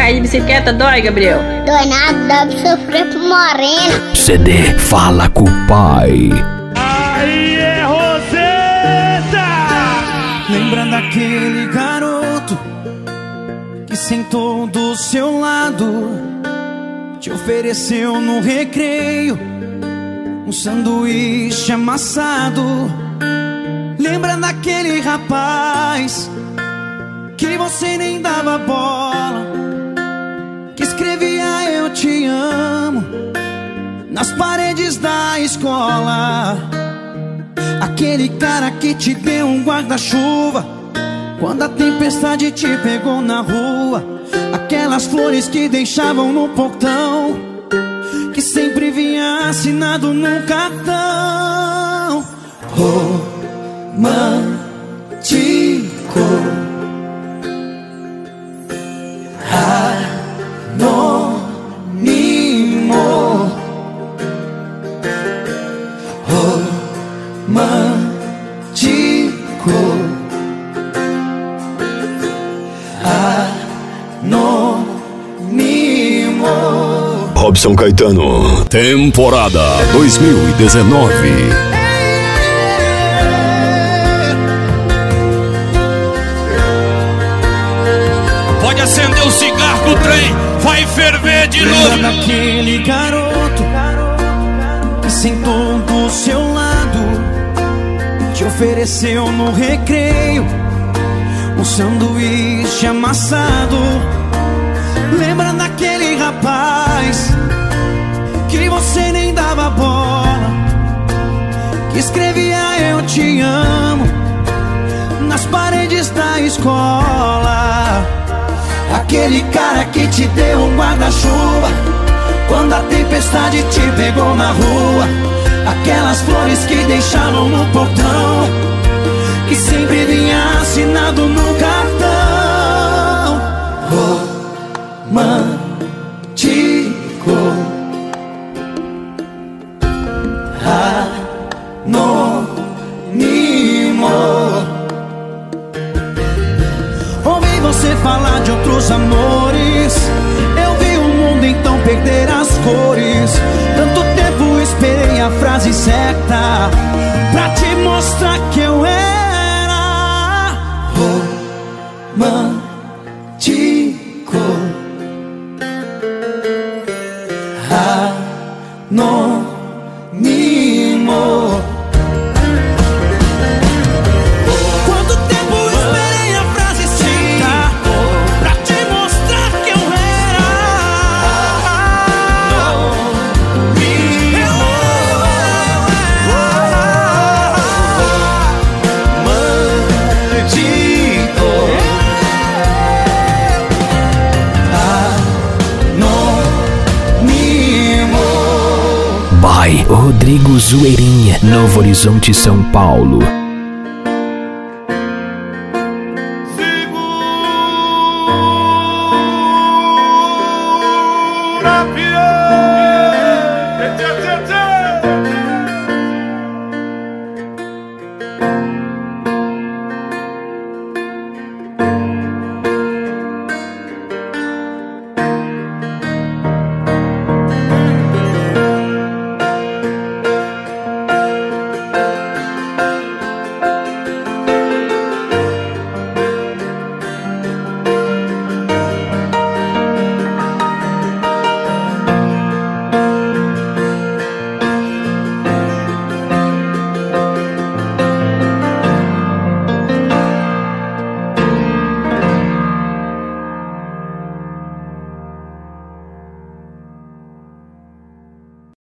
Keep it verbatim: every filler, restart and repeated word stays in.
cair de bicicleta dói, Gabriel? Dói nada, dá pra sofrer por morena. C D Fala com o Pai. Aí é Roseta! Lembra daquele garoto que sentou do seu lado, te ofereceu no recreio um sanduíche amassado. Lembra daquele rapaz que você nem dava bola, que escrevia eu te amo nas paredes da escola. Aquele cara que te deu um guarda-chuva quando a tempestade te pegou na rua. Aquelas flores que deixavam no portão, que sempre vinha assinado num cartão romântico, anônimo, romântico, anônimo. Robson Caetano, temporada dois mil e dezenove. Pode acender o cigarro que o trem vai ferver de novo. Lembra daquele garoto que sentou do seu lado, te ofereceu no recreio um sanduíche amassado. Lembra daquele rapaz que você nem dava bola, que escrevia eu te amo nas paredes da escola. Aquele cara que te deu um guarda-chuva quando a tempestade te pegou na rua. Aquelas flores que deixavam no portão, que sempre vinha assinado no cartão romântico, anônimo. Ouvi você falar de outros amores, eu vi o mundo então perder as cores. Tanto tempo esperei a frase certa pra te mostrar que eu era romântico, anônimo. Quanto tempo eu esperei a frase certa pra te mostrar que eu era romântico, anônimo. By Rodrigo Zoeirinha, Novo Horizonte, São Paulo. Segura, pior.